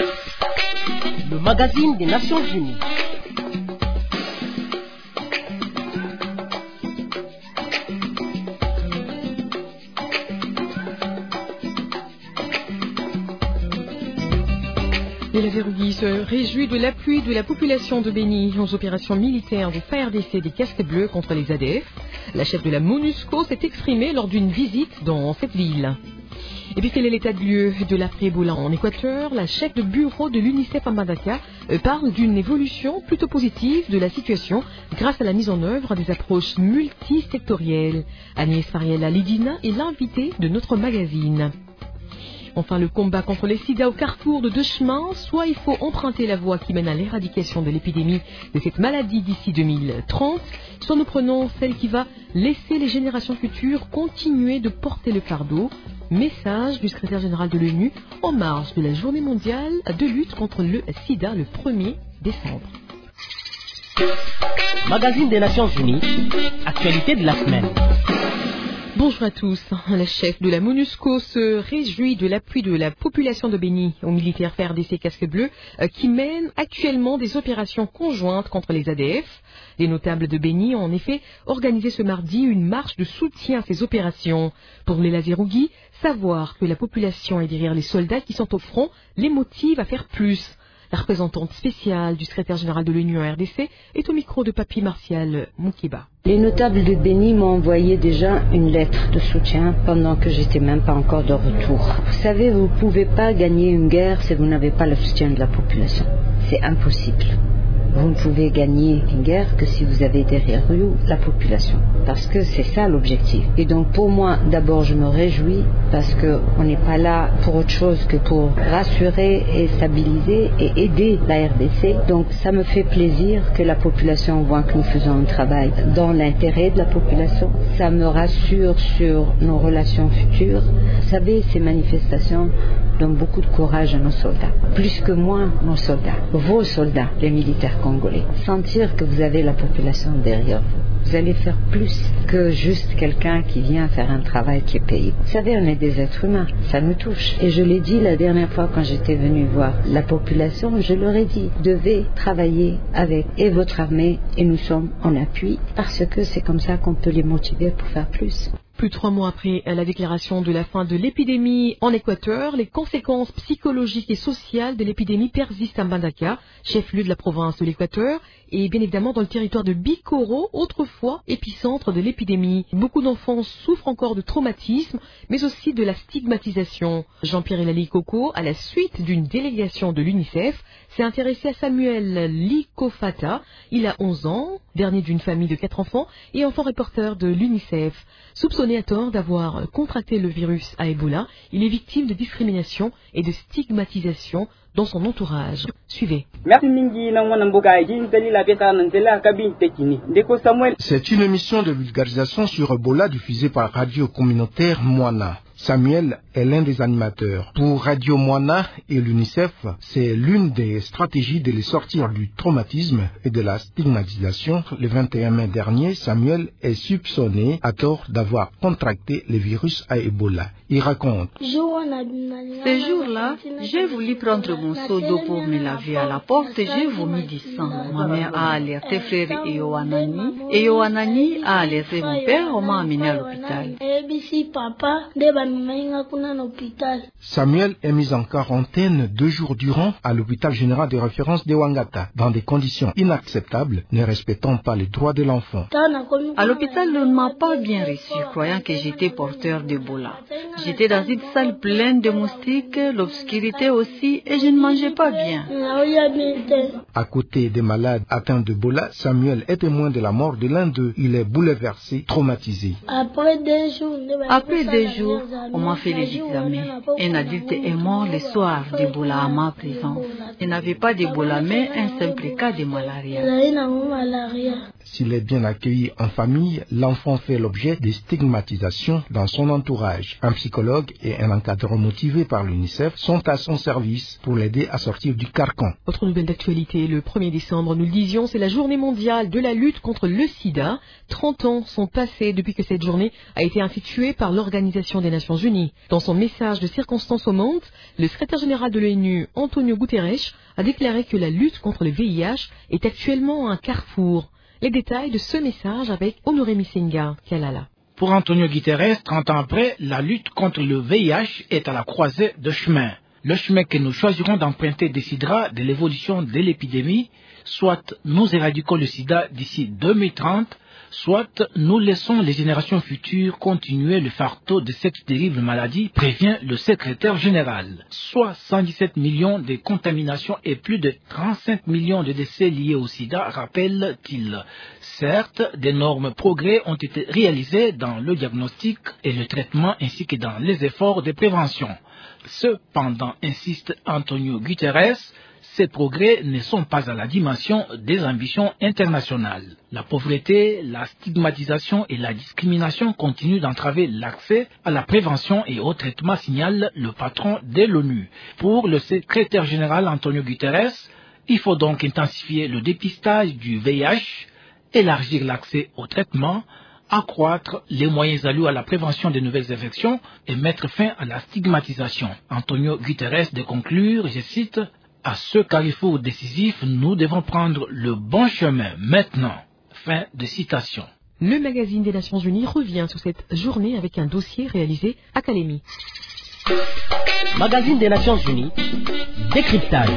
Le magazine des Nations Unies. Et la Verrouillie se réjouit de l'appui de la population de Béni aux opérations militaires du FARDC des Casques Bleus contre les ADF. La chef de la MONUSCO s'est exprimée lors d'une visite dans cette ville. Et puis quel est l'état de lieu de l'après-Ebola en Équateur? La chef de bureau de l'UNICEF à Mbandaka parle d'une évolution plutôt positive de la situation grâce à la mise en œuvre des approches multisectorielles. Agnès Fariella Lidina est l'invitée de notre magazine. Enfin, le combat contre les sida au carrefour de deux chemins. Soit il faut emprunter la voie qui mène à l'éradication de l'épidémie de cette maladie d'ici 2030, soit nous prenons celle qui va laisser les générations futures continuer de porter le fardeau. Message du secrétaire général de l'ONU en marge de la journée mondiale de lutte contre le sida le 1er décembre. Magazine des Nations Unies, actualité de la semaine. Bonjour à tous. La chef de la MONUSCO se réjouit de l'appui de la population de Béni aux militaires FARDC Casques Bleus qui mènent actuellement des opérations conjointes contre les ADF. Les notables de Béni ont en effet organisé ce mardi une marche de soutien à ces opérations. Pour les Lazerougui, savoir que la population est derrière les soldats qui sont au front les motive à faire plus. La représentante spéciale du secrétaire général de l'ONU en RDC est au micro de Papy Martial Moukeba. Les notables de Béni m'ont envoyé déjà une lettre de soutien pendant que j'étais même pas encore de retour. Vous savez, vous ne pouvez pas gagner une guerre si vous n'avez pas le soutien de la population. C'est impossible. Vous ne pouvez gagner une guerre que si vous avez derrière vous la population. Parce que c'est ça l'objectif. Et donc pour moi, d'abord je me réjouis parce qu'on n'est pas là pour autre chose que pour rassurer et stabiliser et aider la RDC. Donc ça me fait plaisir que la population voit que nous faisons un travail dans l'intérêt de la population. Ça me rassure sur nos relations futures. Vous savez, ces manifestations donnent beaucoup de courage à nos soldats. Plus que moi, nos soldats, vos soldats, les militaires congolais. Sentir que vous avez la population derrière vous. Vous allez faire plus que juste quelqu'un qui vient faire un travail qui est payé. Vous savez, on est des êtres humains, ça nous touche. Et je l'ai dit la dernière fois quand j'étais venue voir la population, je leur ai dit, devez travailler avec et votre armée et nous sommes en appui parce que c'est comme ça qu'on peut les motiver pour faire plus. Plus de 3 mois après la déclaration de la fin de l'épidémie en Équateur, les conséquences psychologiques et sociales de l'épidémie persistent à Mbandaka, chef-lieu de la province de l'Équateur, et bien évidemment dans le territoire de Bikoro, autrefois épicentre de l'épidémie. Beaucoup d'enfants souffrent encore de traumatisme, mais aussi de la stigmatisation. Jean-Pierre Elali Coco, à la suite d'une délégation de l'UNICEF, s'est intéressé à Samuel Likofata. Il a 11 ans, dernier d'une famille de 4 enfants et enfant reporter de l'UNICEF. Soupçonné à tort d'avoir contracté le virus à Ebola, il est victime de discrimination et de stigmatisation dans son entourage. Suivez. C'est une émission de vulgarisation sur Ebola diffusée par Radio Communautaire Moana. Samuel est l'un des animateurs. Pour Radio Moana et l'UNICEF, c'est l'une des stratégies de les sortir du traumatisme et de la stigmatisation. Le 21 mai dernier, Samuel est soupçonné à tort d'avoir contracté le virus à Ebola. Il raconte. Ce jour-là, j'ai voulu prendre mon seau d'eau pour me laver à la porte et j'ai vomi du sang. Ma mère a alerté frère et Yohanani a alerté mon père. On m'a amené à l'hôpital. Samuel est mis en quarantaine 2 jours durant à l'hôpital général de référence de Wangata, dans des conditions inacceptables, ne respectant pas les droits de l'enfant. À l'hôpital, on ne m'a pas bien reçu, croyant que j'étais porteur d'Ebola. J'étais dans une salle pleine de moustiques, l'obscurité aussi, et je ne mangeais pas bien. À côté des malades atteints d'Ebola, Samuel est témoin de la mort de l'un d'eux. Il est bouleversé, traumatisé. Après 2 jours, on m'a fait les examens. Un adulte est mort le soir d'Ebola à ma présence. Il n'avait pas d'Ebola, mais un simple cas de malaria. S'il est bien accueilli en famille, l'enfant fait l'objet de stigmatisation dans son entourage. Un psychologue et un encadreur motivés par l'UNICEF sont à son service pour l'aider à sortir du carcan. Autre nouvelle d'actualité, le 1er décembre, nous le disions, c'est la journée mondiale de la lutte contre le sida. 30 ans sont passés depuis que cette journée a été instituée par l'Organisation des Nations Unies. Dans son message de circonstance au monde, le secrétaire général de l'ONU, Antonio Guterres, a déclaré que la lutte contre le VIH est actuellement un carrefour. Les détails de ce message avec Honoré Missenga Kalala. Pour Antonio Guterres, 30 ans après, la lutte contre le VIH est à la croisée de chemins. Le chemin que nous choisirons d'emprunter décidera de l'évolution de l'épidémie, soit nous éradiquons le sida d'ici 2030, soit nous laissons les générations futures continuer le fardeau de cette terrible maladie, prévient le secrétaire général. Soit 117 millions de contaminations et plus de 35 millions de décès liés au sida, rappelle-t-il. Certes, d'énormes progrès ont été réalisés dans le diagnostic et le traitement ainsi que dans les efforts de prévention. Cependant, insiste Antonio Guterres, ces progrès ne sont pas à la dimension des ambitions internationales. La pauvreté, la stigmatisation et la discrimination continuent d'entraver l'accès à la prévention et au traitement, signale le patron de l'ONU. Pour le secrétaire général Antonio Guterres, il faut donc intensifier le dépistage du VIH, élargir l'accès au traitement, accroître les moyens alloués à la prévention des nouvelles infections et mettre fin à la stigmatisation. Antonio Guterres de conclure, je cite, « À ce carrefour décisif, nous devons prendre le bon chemin maintenant. » Fin de citation. Le magazine des Nations Unies revient sur cette journée avec un dossier réalisé à Calémie. Magazine des Nations Unies, décryptage.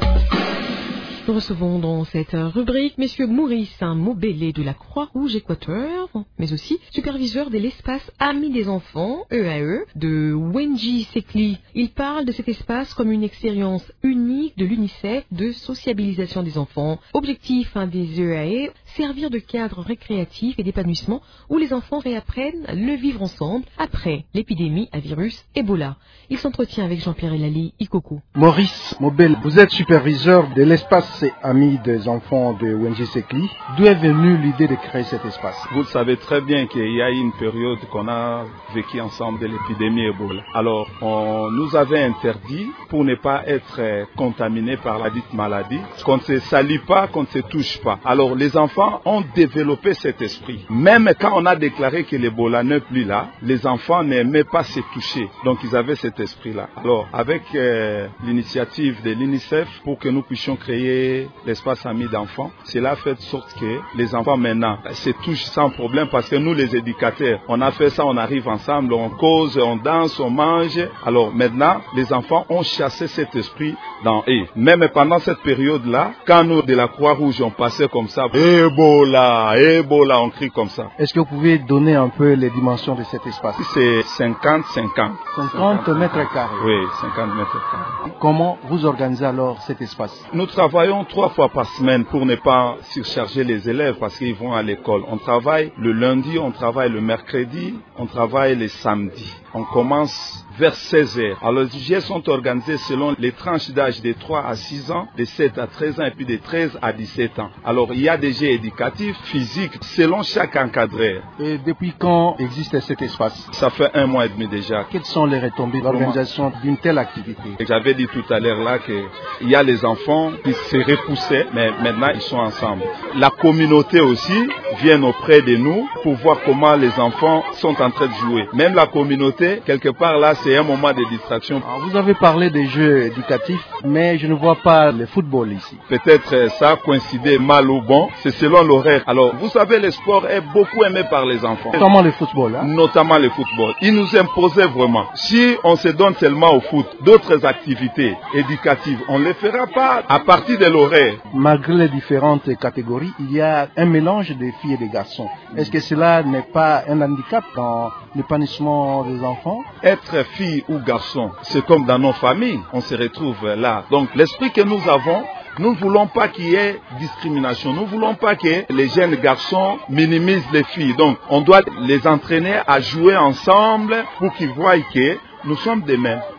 Nous recevons dans cette rubrique Messieurs Maurice Mobélé de la Croix-Rouge Équateur, mais aussi superviseur de l'espace Amis des enfants, EAE, de Wenji Sekli. Il parle de cet espace comme une expérience unique de l'UNICEF de sociabilisation des enfants. Objectif des EAE, servir de cadre récréatif et d'épanouissement où les enfants réapprennent le vivre ensemble après l'épidémie à virus Ebola. Il s'entretient avec Jean-Pierre Elali Ikoku. Maurice Mobélé, vous êtes superviseur de l'espace Amis des enfants de Wenji Sekli. D'où est venue l'idée de créer cet espace? Vous le savez très bien qu'il y a eu une période qu'on a vécu ensemble de l'épidémie Ebola. Alors, on nous avait interdit, pour ne pas être contaminés par la dite maladie, qu'on ne se salit pas, qu'on ne se touche pas. Alors, les enfants ont développé cet esprit. Même quand on a déclaré que l'Ebola n'est plus là, les enfants n'aimaient pas se toucher. Donc, ils avaient cet esprit-là. Alors, avec l'initiative de l'UNICEF, pour que nous puissions créer l'espace Amis d'enfants, cela fait de sorte que les enfants maintenant se touchent sans problème parce que nous les éducateurs, on a fait ça, on arrive ensemble, on cause, on danse, on mange. Alors maintenant, les enfants ont chassé cet esprit dans eux. Même pendant cette période-là, quand nous de la Croix-Rouge, on passait comme ça, Ebola, Ebola, on crie comme ça. Est-ce que vous pouvez donner un peu les dimensions de cet espace? C'est 50 mètres carrés. Oui, 50 mètres carrés. Comment vous organisez alors cet espace? Nous travaillons 3 fois par semaine pour ne pas surcharger les élèves parce qu'ils vont à l'école. On travaille le lundi, on travaille le mercredi, on travaille les samedis. On commence vers 16h. Alors les JS sont organisés selon les tranches d'âge de 3 à 6 ans, de 7 à 13 ans et puis de 13 à 17 ans. Alors il y a des jeux éducatifs, physiques, selon chaque encadreur. Et depuis quand existe cet espace? Ça fait 1 mois et demi déjà. Quelles sont les retombées de l'organisation d'une telle activité? J'avais dit tout à l'heure là qu'il y a les enfants qui se repoussaient, mais maintenant ils sont ensemble. La communauté aussi vient auprès de nous pour voir comment les enfants sont en train de jouer. Même la communauté, quelque part là, c'est un moment de distraction. Alors, vous avez parlé des jeux éducatifs, mais je ne vois pas le football ici. Peut-être ça a coïncidé mal ou bon, c'est selon l'horaire. Alors, vous savez, le sport est beaucoup aimé par les enfants. Notamment le football. Notamment le football. Ils nous imposaient vraiment. Si on se donne seulement au foot, d'autres activités éducatives, on ne les fera pas à partir de l'horaire. Malgré les différentes catégories, il y a un mélange de filles et de garçons. Est-ce que cela n'est pas un handicap dans l'épanouissement des enfants? Être fille ou garçon, c'est comme dans nos familles, on se retrouve là. Donc l'esprit que nous avons, nous ne voulons pas qu'il y ait discrimination. Nous ne voulons pas que les jeunes garçons minimisent les filles. Donc on doit les entraîner à jouer ensemble pour qu'ils voient que nous sommes des mêmes.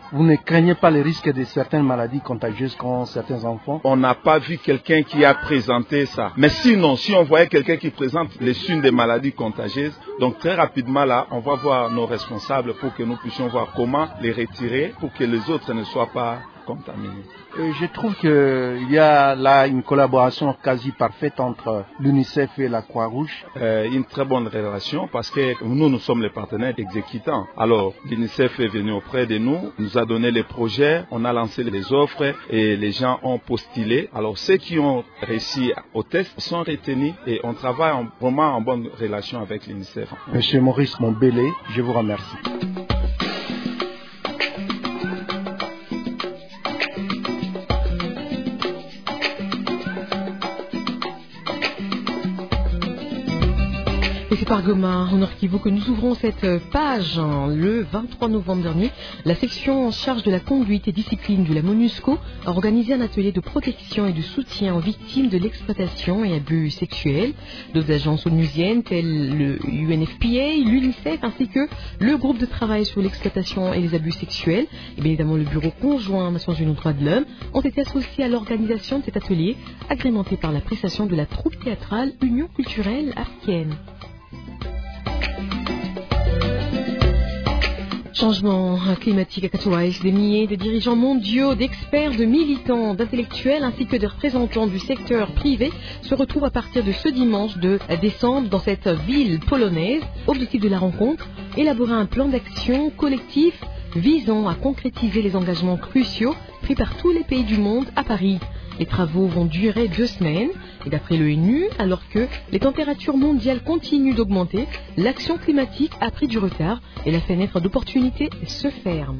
Vous ne craignez pas les risques de certaines maladies contagieuses qu'ont certains enfants? On n'a pas vu quelqu'un qui a présenté ça. Mais sinon, si on voyait quelqu'un qui présente les signes des maladies contagieuses, donc très rapidement là, on va voir nos responsables pour que nous puissions voir comment les retirer pour que les autres ne soient pas contaminés. Je trouve qu'il y a là une collaboration quasi parfaite entre l'UNICEF et la Croix-Rouge. Une très bonne relation parce que nous sommes les partenaires exécutants. Alors, l'UNICEF est venu auprès de nous, nous a donné les projets, on a lancé les offres et les gens ont postulé. Alors, ceux qui ont réussi au test sont retenus et on travaille vraiment en bonne relation avec l'UNICEF. Monsieur Maurice Mombélé, je vous remercie. Et c'est par Goma, en Nord Kivu, que nous ouvrons cette page. Le 23 novembre dernier, la section en charge de la conduite et discipline de la MONUSCO a organisé un atelier de protection et de soutien aux victimes de l'exploitation et abus sexuels. D'autres agences onusiennes telles le UNFPA, l'UNICEF ainsi que le groupe de travail sur l'exploitation et les abus sexuels, et bien évidemment le bureau conjoint Nations Unies aux droits de l'homme, ont été associés à l'organisation de cet atelier, agrémenté par la prestation de la troupe théâtrale Union culturelle africaine. Changement climatique à Katouaïs, des milliers de dirigeants mondiaux, d'experts, de militants, d'intellectuels ainsi que de représentants du secteur privé se retrouvent à partir de ce dimanche de décembre dans cette ville polonaise. Objectif de la rencontre, élaborer un plan d'action collectif visant à concrétiser les engagements cruciaux pris par tous les pays du monde à Paris. Les travaux vont durer 2 semaines et d'après l'ONU, alors que les températures mondiales continuent d'augmenter, l'action climatique a pris du retard et la fenêtre d'opportunité se ferme.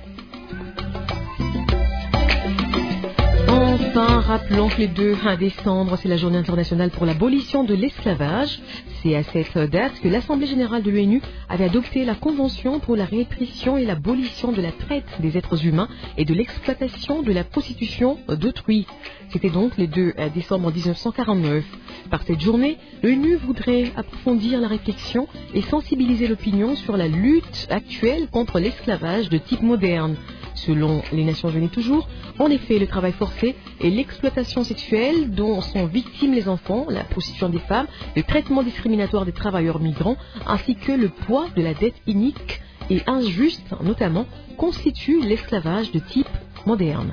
Enfin, rappelons que le 2 décembre, c'est la journée internationale pour l'abolition de l'esclavage. C'est à cette date que l'Assemblée générale de l'ONU avait adopté la Convention pour la répression et l'abolition de la traite des êtres humains et de l'exploitation de la prostitution d'autrui. C'était donc le 2 décembre 1949. Par cette journée, l'ONU voudrait approfondir la réflexion et sensibiliser l'opinion sur la lutte actuelle contre l'esclavage de type moderne. Selon les Nations Unies toujours, en effet, le travail forcé et l'exploitation sexuelle dont sont victimes les enfants, la prostitution des femmes, le traitement discriminatoire des travailleurs migrants, ainsi que le poids de la dette inique et injuste, notamment, constituent l'esclavage de type moderne.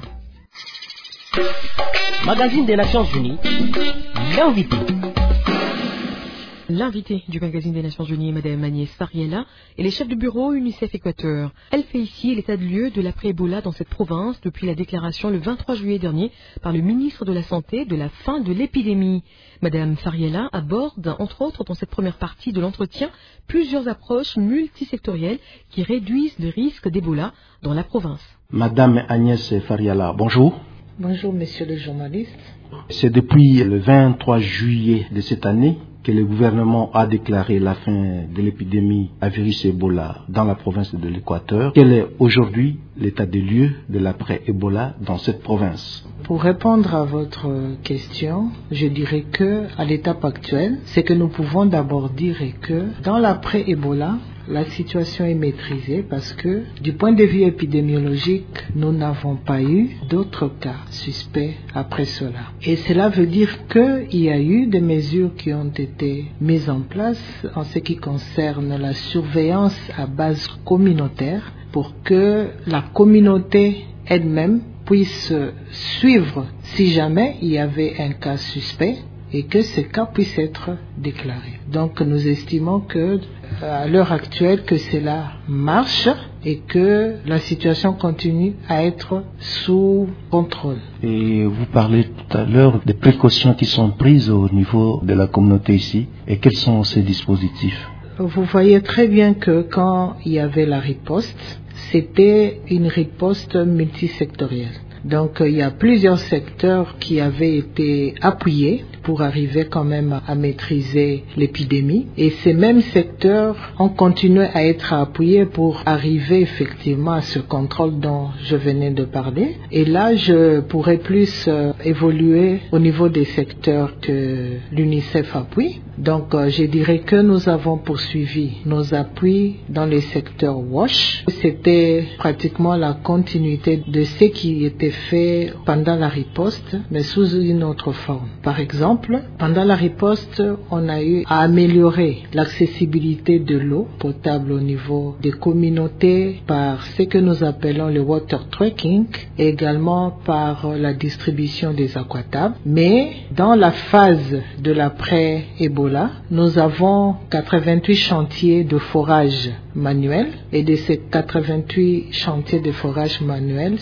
Magazine des Nations Unies, l'invité. L'invitée du magazine des Nations Unies, Mme Agnès Fariela, est les chefs de bureau UNICEF Équateur. Elle fait ici l'état de lieu de l'après-Ebola dans cette province depuis la déclaration le 23 juillet dernier par le ministre de la Santé de la fin de l'épidémie. Mme Fariela aborde, entre autres dans cette première partie de l'entretien, plusieurs approches multisectorielles qui réduisent le risque d'Ebola dans la province. Madame Agnès Fariela, bonjour. Bonjour, monsieur le journaliste. C'est depuis le 23 juillet de cette année que le gouvernement a déclaré la fin de l'épidémie à virus Ebola dans la province de l'Équateur. Quel est aujourd'hui l'état des lieux de l'après-Ebola dans cette province? Pour répondre à votre question, je dirais que à l'étape actuelle, c'est que nous pouvons d'abord dire que dans l'après-Ebola, la situation est maîtrisée parce que du point de vue épidémiologique, nous n'avons pas eu d'autres cas suspects après cela. Et cela veut dire qu'il y a eu des mesures qui ont été mises en place en ce qui concerne la surveillance à base communautaire pour que la communauté elle-même puisse suivre si jamais il y avait un cas suspect et que ce cas puisse être déclaré. Donc nous estimons que à l'heure actuelle que cela marche et que la situation continue à être sous contrôle. Et vous parlez tout à l'heure des précautions qui sont prises au niveau de la communauté ici. Et quels sont ces dispositifs? Vous voyez très bien que quand il y avait la riposte, c'était une riposte multisectorielle. Donc il y a plusieurs secteurs qui avaient été appuyés pour arriver quand même à maîtriser l'épidémie. Et ces mêmes secteurs ont continué à être appuyés pour arriver effectivement à ce contrôle dont je venais de parler. Et là, je pourrais plus évoluer au niveau des secteurs que l'UNICEF appuie. Donc, je dirais que nous avons poursuivi nos appuis dans les secteurs WASH. C'était pratiquement la continuité de ce qui était fait pendant la riposte, mais sous une autre forme. Par exemple, pendant la riposte, on a eu à améliorer l'accessibilité de l'eau potable au niveau des communautés par ce que nous appelons le water tracking et également par la distribution des aquatables. Mais dans la phase de l'après-Ebola, nous avons 88 chantiers de forage manuel et de ces 88 chantiers de forage manuel,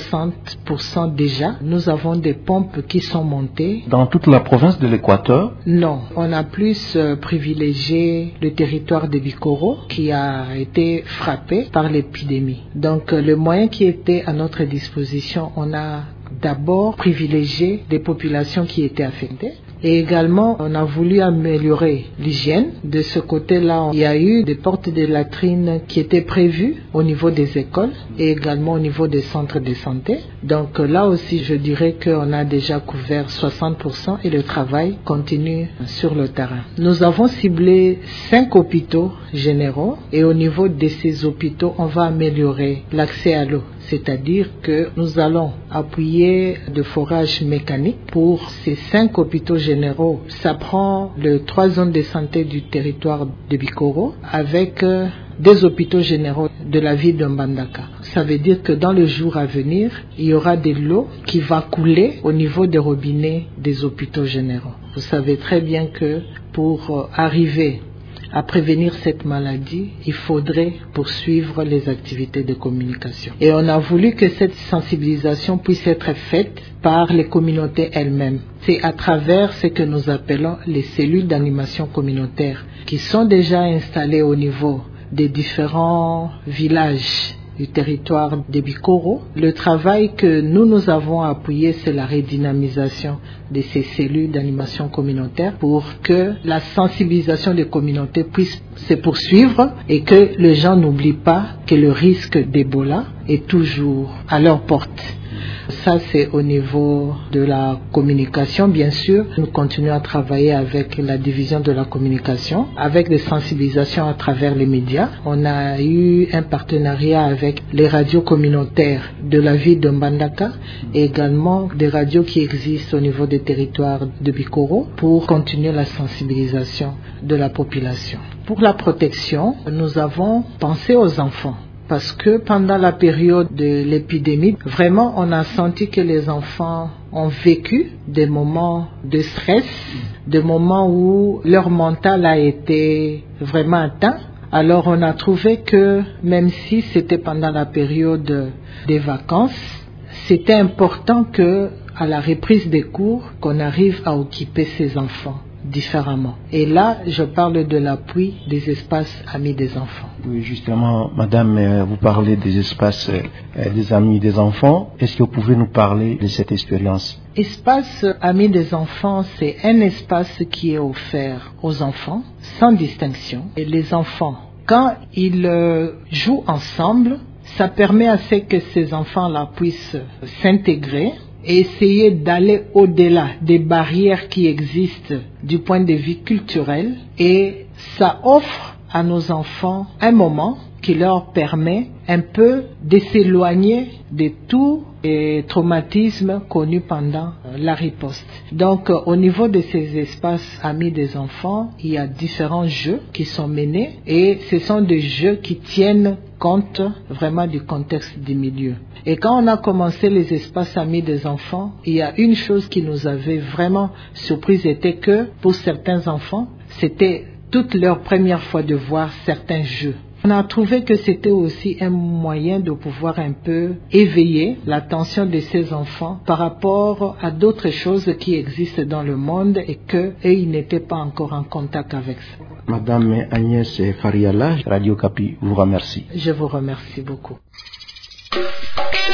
60% déjà, nous avons des pompes qui sont montées. Dans toute la province de l'Équateur? Non, on a plus privilégié le territoire de Bikoro qui a été frappé par l'épidémie. Donc le moyen qui était à notre disposition, on a d'abord privilégié des populations qui étaient affectées. Et également, on a voulu améliorer l'hygiène. De ce côté-là, il y a eu des portes de latrines qui étaient prévues au niveau des écoles et également au niveau des centres de santé. Donc là aussi, je dirais qu'on a déjà couvert 60% et le travail continue sur le terrain. Nous avons ciblé 5 hôpitaux généraux et au niveau de ces hôpitaux, on va améliorer l'accès à l'eau. C'est-à-dire que nous allons appuyer de forage mécanique pour ces 5 hôpitaux généraux. Ça prend les 3 zones de santé du territoire de Bikoro avec des hôpitaux généraux de la ville de Mbandaka. Ça veut dire que dans les jours à venir, il y aura de l'eau qui va couler au niveau des robinets des hôpitaux généraux. Vous savez très bien que pour arriver à prévenir cette maladie, il faudrait poursuivre les activités de communication. Et on a voulu que cette sensibilisation puisse être faite par les communautés elles-mêmes. C'est à travers ce que nous appelons les cellules d'animation communautaire qui sont déjà installées au niveau des différents villages du territoire de Bikoro. Le travail que nous avons appuyé, c'est la redynamisation de ces cellules d'animation communautaire pour que la sensibilisation des communautés puisse se poursuivre et que les gens n'oublient pas que le risque d'Ebola est toujours à leur porte. Ça, c'est au niveau de la communication, bien sûr. Nous continuons à travailler avec la division de la communication, avec des sensibilisations à travers les médias. On a eu un partenariat avec les radios communautaires de la ville de Mbandaka et également des radios qui existent au niveau des territoires de Bikoro pour continuer la sensibilisation de la population. Pour la protection, nous avons pensé aux enfants. Parce que pendant la période de l'épidémie, vraiment, on a senti que les enfants ont vécu des moments de stress, des moments où leur mental a été vraiment atteint. Alors, on a trouvé que même si c'était pendant la période des vacances, c'était important que, à la reprise des cours, qu'on arrive à occuper ces enfants différemment. Et là, je parle de l'appui des espaces amis des enfants. Oui, justement, madame, vous parlez des espaces des amis des enfants. Est-ce que vous pouvez nous parler de cette expérience? Espace amis des enfants, c'est un espace qui est offert aux enfants sans distinction. Et les enfants, quand ils jouent ensemble, ça permet à ce que ces enfants-là puissent s'intégrer et essayer d'aller au-delà des barrières qui existent du point de vue culturel. Et ça offre à nos enfants un moment qui leur permet un peu de s'éloigner de tous les traumatismes connus pendant la riposte. Donc, au niveau de ces espaces amis des enfants, il y a différents jeux qui sont menés et ce sont des jeux qui tiennent compte vraiment du contexte du milieu. Et quand on a commencé les espaces amis des enfants, il y a une chose qui nous avait vraiment surpris, c'était que pour certains enfants, c'était toute leur première fois de voir certains jeux. On a trouvé que c'était aussi un moyen de pouvoir un peu éveiller l'attention de ces enfants par rapport à d'autres choses qui existent dans le monde et qu'eux, ils n'étaient pas encore en contact avec ça. Madame Agnès Fariala, Radio Kapi vous remercie. Je vous remercie beaucoup.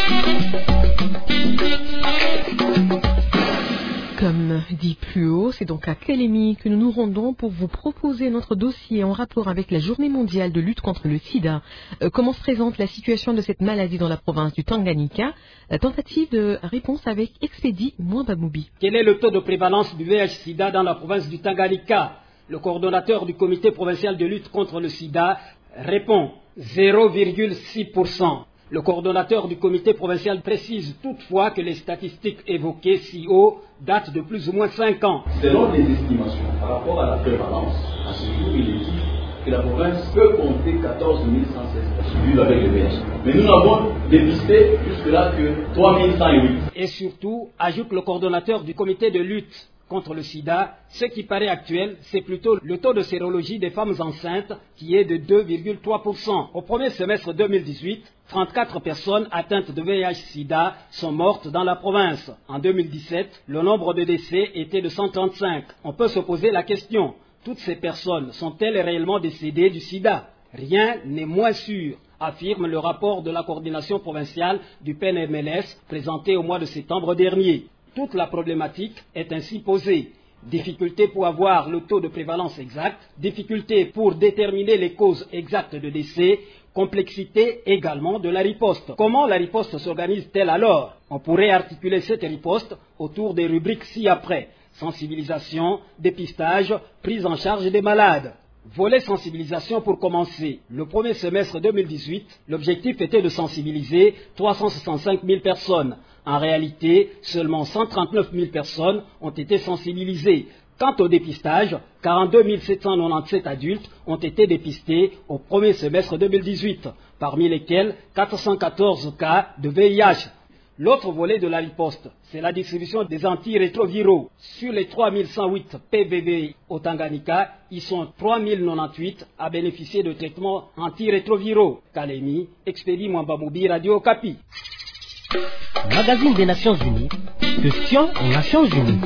Comme dit plus haut, c'est donc à Kélémy que nous nous rendons pour vous proposer notre dossier en rapport avec la Journée mondiale de lutte contre le sida. Comment se présente la situation de cette maladie dans la province du Tanganyika? La tentative de réponse avec Expédie Mwambamoubi. Quel est le taux de prévalence du VIH-Sida dans la province du Tanganyika? Le coordonnateur du comité provincial de lutte contre le sida répond 0,6%. Le coordonnateur du comité provincial précise toutefois que les statistiques évoquées si haut datent de plus ou moins 5 ans. Selon les estimations par rapport à la prévalence, à ce jour, il est dit que la province peut compter 14 116 personnes vivant avec le VIH. Mais nous n'avons dépisté jusque-là que 3108. Et surtout, ajoute le coordonnateur du comité de lutte contre le sida, ce qui paraît actuel, c'est plutôt le taux de sérologie des femmes enceintes qui est de 2,3%. Au premier semestre 2018, 34 personnes atteintes de VIH-Sida sont mortes dans la province. En 2017, le nombre de décès était de 135. On peut se poser la question, toutes ces personnes sont-elles réellement décédées du sida? Rien n'est moins sûr, affirme le rapport de la coordination provinciale du PNMLS présenté au mois de septembre dernier. Toute la problématique est ainsi posée. Difficulté pour avoir le taux de prévalence exact, difficulté pour déterminer les causes exactes de décès, complexité également de la riposte. Comment la riposte s'organise-t-elle alors? On pourrait articuler cette riposte autour des rubriques ci-après: sensibilisation, dépistage, prise en charge des malades. Volet sensibilisation pour commencer. Le premier semestre 2018, l'objectif était de sensibiliser 365 000 personnes. En réalité, seulement 139 000 personnes ont été sensibilisées. Quant au dépistage, 42 797 adultes ont été dépistés au premier semestre 2018, parmi lesquels 414 cas de VIH. L'autre volet de la riposte, c'est la distribution des antirétroviraux. Sur les 3108 PVV au Tanganyika, ils sont 3098 à bénéficier de traitements antirétroviraux. Kélémy, Expédie Mwambamoubi, Radio Okapi. Magazine des Nations Unies, questions aux Nations Unies.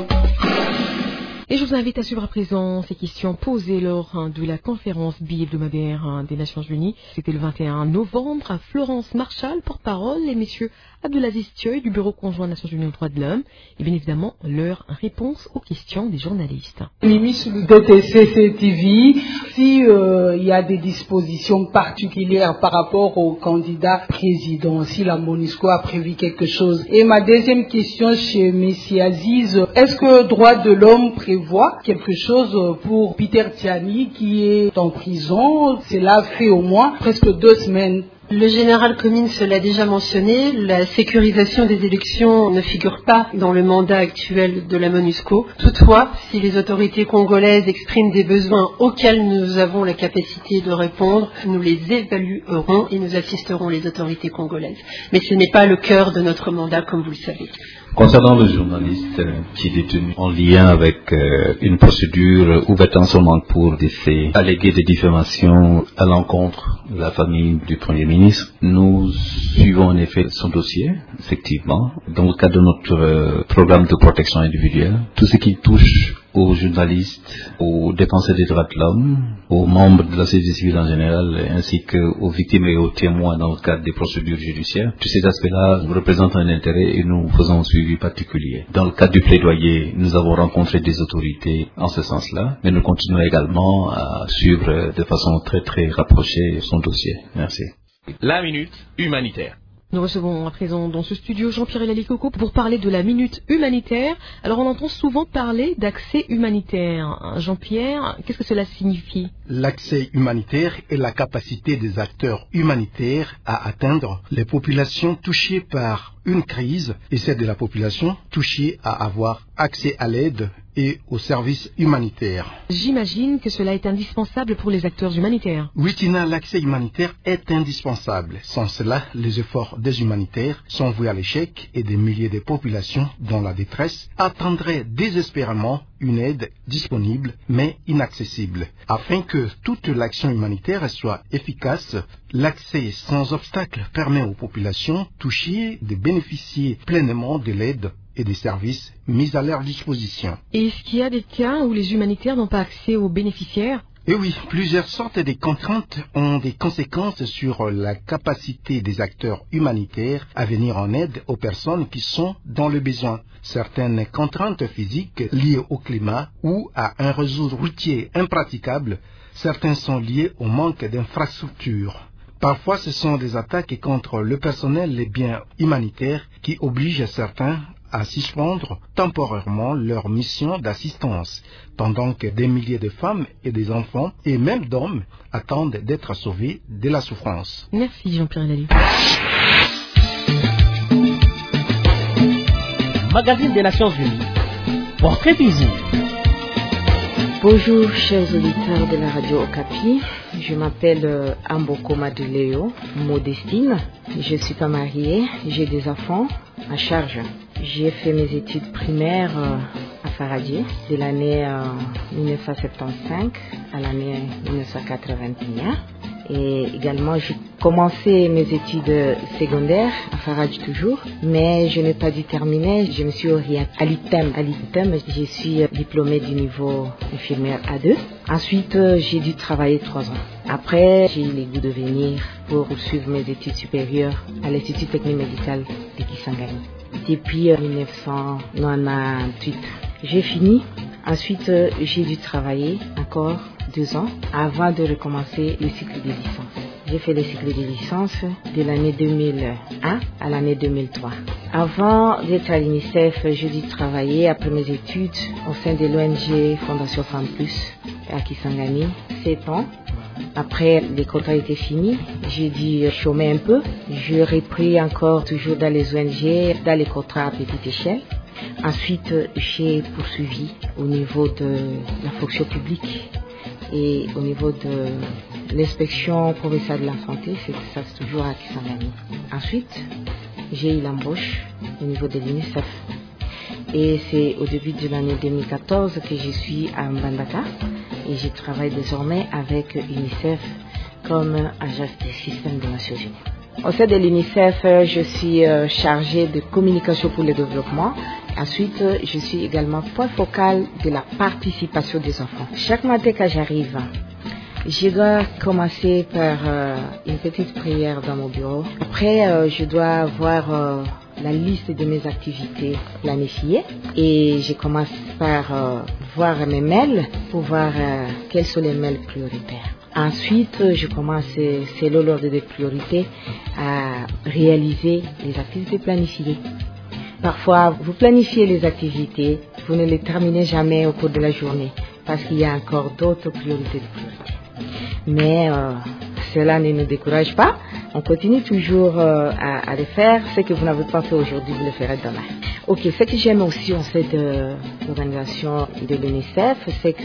Et je vous invite à suivre à présent ces questions posées lors de la conférence bi-hebdomadaire des Nations Unies. C'était le 21 novembre à Florence Marshall, porte-parole, et messieurs Abdelaziz Thioye du Bureau conjoint des Nations Unies aux droits de l'homme, et bien évidemment leur réponse aux questions des journalistes. Mimi sur le DTC TV, si il y a des dispositions particulières par rapport au candidat président, si la MONUSCO a prévu quelque chose. Et ma deuxième question chez M. Aziz, est-ce que droit de l'homme prévoit quelque chose pour Peter Tiani qui est en prison? Cela fait au moins presque 2 semaines. Le général Comines l'a déjà mentionné, la sécurisation des élections ne figure pas dans le mandat actuel de la MONUSCO. Toutefois, si les autorités congolaises expriment des besoins auxquels nous avons la capacité de répondre, nous les évaluerons et nous assisterons les autorités congolaises. Mais ce n'est pas le cœur de notre mandat, comme vous le savez. Concernant le journaliste qui est détenu en lien avec une procédure ouverte en ce moment pour décès allégué de diffamation à l'encontre de la famille du Premier ministre, nous suivons en effet son dossier, effectivement, dans le cadre de notre programme de protection individuelle. Tout ce qui touche aux journalistes, aux défenseurs des droits de l'homme, aux membres de la société civile en général, ainsi qu'aux victimes et aux témoins dans le cadre des procédures judiciaires. Tous ces aspects-là représentent un intérêt et nous faisons un suivi particulier. Dans le cadre du plaidoyer, nous avons rencontré des autorités en ce sens-là, mais nous continuons également à suivre de façon très très rapprochée son dossier. Merci. La minute humanitaire. Nous recevons à présent dans ce studio Jean-Pierre Lalikoko pour parler de la minute humanitaire. Alors on entend souvent parler d'accès humanitaire. Jean-Pierre, qu'est-ce que cela signifie? L'accès humanitaire est la capacité des acteurs humanitaires à atteindre les populations touchées par une crise et celle de la population touchée à avoir accès à l'aide et aux services humanitaires. J'imagine que cela est indispensable pour les acteurs humanitaires. Oui, Tina, l'accès humanitaire est indispensable. Sans cela, les efforts des humanitaires sont voués à l'échec et des milliers de populations dans la détresse attendraient désespérément une aide disponible mais inaccessible. Afin que toute l'action humanitaire soit efficace, l'accès sans obstacle permet aux populations touchées de bénéficier pleinement de l'aide et des services mis à leur disposition. Et est-ce qu'il y a des cas où les humanitaires n'ont pas accès aux bénéficiaires? Et oui, plusieurs sortes de contraintes ont des conséquences sur la capacité des acteurs humanitaires à venir en aide aux personnes qui sont dans le besoin. Certaines contraintes physiques liées au climat ou à un réseau routier impraticable, certaines sont liées au manque d'infrastructures. Parfois, ce sont des attaques contre le personnel et les biens humanitaires qui obligent certains à suspendre temporairement leur mission d'assistance, pendant que des milliers de femmes et des enfants, et même d'hommes, attendent d'être sauvés de la souffrance. Merci Jean-Pierre Lally. Magazine des Nations Unies, portrait du jour. Bonjour chers auditeurs de la radio Okapi, je m'appelle Amboko Madeleo Modestine, je ne suis pas mariée, j'ai des enfants à charge. J'ai fait mes études primaires à Faradier de l'année 1975 à l'année 1981. Et également, j'ai commencé mes études secondaires à Faradier toujours, mais je n'ai pas dû terminer. Je me suis orientée à l'ITEM. À l'ITEM, je suis diplômée du niveau infirmière A2. Ensuite, j'ai dû travailler 3 ans. Après, j'ai eu le goût de venir pour poursuivre mes études supérieures à l'Institut technique médical de Kisangani. Depuis 1998, j'ai fini. Ensuite, j'ai dû travailler encore 2 ans avant de recommencer le cycle de licence. J'ai fait le cycle de licence de l'année 2001 à l'année 2003. Avant d'être à l'UNICEF, j'ai dû travailler après mes études au sein de l'ONG Fondation Femmes Plus à Kisangani, 7 ans. Après, les contrats étaient finis, j'ai dû chômer un peu. J'ai repris encore toujours dans les ONG, dans les contrats à petite échelle. Ensuite, j'ai poursuivi au niveau de la fonction publique et au niveau de l'inspection provinciale de la santé, c'est toujours à Kisangani. Ensuite, j'ai eu l'embauche au niveau de l'UNICEF. Et c'est au début de l'année 2014 que je suis à Mbandaka et je travaille désormais avec l'UNICEF comme agent des systèmes des Nations Unies. Au sein de l'UNICEF, je suis chargée de communication pour le développement. Ensuite, je suis également point focal de la participation des enfants. Chaque matin quand j'arrive, je dois commencer par une petite prière dans mon bureau. Après, je dois avoir la liste de mes activités planifiées et je commence par voir mes mails pour voir quels sont les mails prioritaires. Ensuite, je commence, selon l'ordre des priorités, à réaliser les activités planifiées. Parfois, vous planifiez les activités, vous ne les terminez jamais au cours de la journée parce qu'il y a encore d'autres priorités de priorité. Mais cela ne nous décourage pas. On continue toujours à le faire. Ce que vous n'avez pas fait aujourd'hui, vous le ferez demain. Ok, ce que j'aime aussi en cette organisation de l'UNICEF, c'est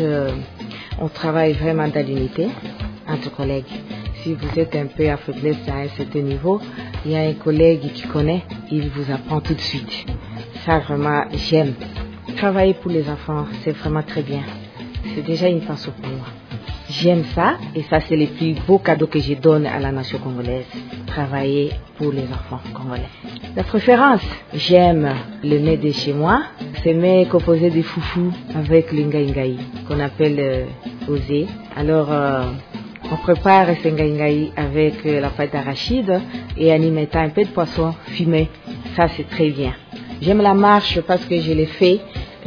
qu'on travaille vraiment dans l'unité entre collègues. Si vous êtes un peu à faiblesse à un certain niveau, il y a un collègue qui connaît, il vous apprend tout de suite. Ça, vraiment, j'aime. Travailler pour les enfants, c'est vraiment très bien. C'est déjà une façon pour moi. J'aime ça, et ça, c'est le plus beau cadeau que je donne à la nation congolaise. Travailler pour les enfants congolais. La préférence, j'aime le mets de chez moi. C'est mets composé de foufou avec le ngaï qu'on appelle osé. Alors, on prépare ce ngaï avec la pâte d'arachide et en y mettant un peu de poisson fumé. Ça, c'est très bien. J'aime la marche parce que je l'ai fait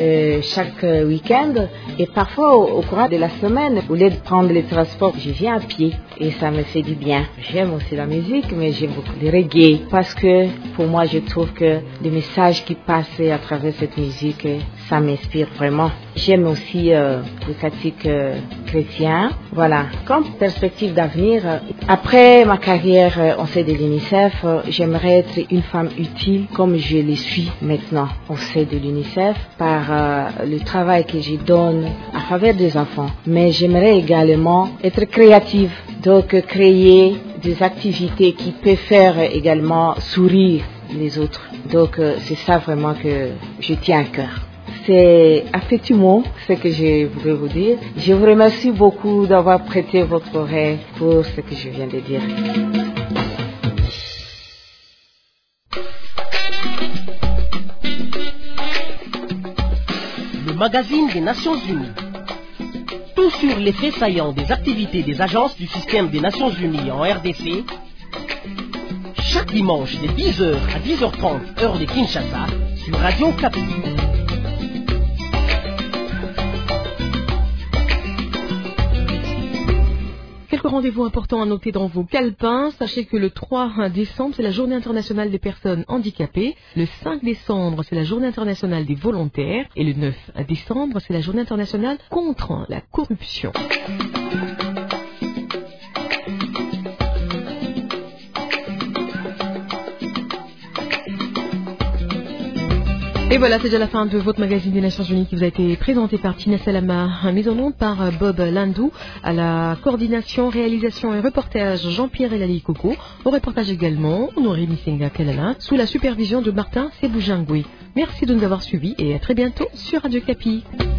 chaque week-end et parfois au cours de la semaine, au lieu de prendre les transports, je viens à pied et ça me fait du bien. J'aime aussi la musique, mais j'aime beaucoup le reggae parce que pour moi, je trouve que les messages qui passent à travers cette musique, ça m'inspire vraiment. J'aime aussi les pratiques chrétiennes. Voilà. Comme perspective d'avenir, après ma carrière au sein de l'UNICEF, j'aimerais être une femme utile comme je le suis maintenant au sein de l'UNICEF par le travail que je donne à travers des enfants. Mais j'aimerais également être créative, donc créer des activités qui peuvent faire également sourire les autres. Donc c'est ça vraiment que je tiens à cœur. C'est affectueux ce que je voudrais vous dire. Je vous remercie beaucoup d'avoir prêté votre oreille pour ce que je viens de dire. Le magazine des Nations Unies. Tout sur les faits saillants des activités des agences du système des Nations Unies en RDC. Chaque dimanche de 10h à 10h30 heure de Kinshasa sur Radio Kapi. Quelques rendez-vous importants à noter dans vos calepins. Sachez que le 3 décembre, c'est la Journée internationale des personnes handicapées. Le 5 décembre, c'est la Journée internationale des volontaires. Et le 9 décembre, c'est la Journée internationale contre la corruption. Et voilà, c'est déjà la fin de votre magazine des Nations Unies qui vous a été présenté par Tina Salama, mise en onde par Bob Landou, à la coordination, réalisation et reportage Jean-Pierre Elali Coco, au reportage également Honoré Senga Kalala, sous la supervision de Martin Seboujangwe. Merci de nous avoir suivis et à très bientôt sur Radio Kapi.